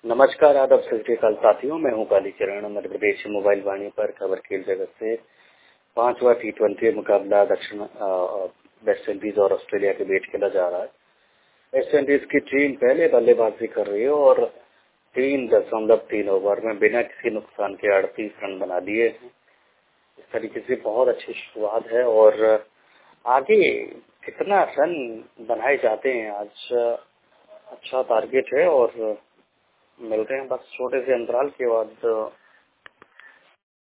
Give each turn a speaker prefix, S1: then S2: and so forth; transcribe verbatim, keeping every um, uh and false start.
S1: नमस्कार, आदाब, सत श्री अकाल साथियों। मैं हूं कालीचरण। मध्य प्रदेश मोबाइल वाणी पर खबर खेल जगत से पांचवा टी ट्वेंटी मुकाबला दक्षिण वेस्ट इंडीज और ऑस्ट्रेलिया के बीच खेला जा रहा है। वेस्ट इंडीज की टीम पहले बल्लेबाजी कर रही है और तीन दशमलव तीन ओवर में बिना किसी नुकसान के अड़तीस रन बना दिए हैं। इस तरीके से बहुत अच्छी शुरुआत है और आगे कितना रन बनाए जाते हैं, आज अच्छा टारगेट है और मिलते हैं बस छोटे से अंतराल के बाद।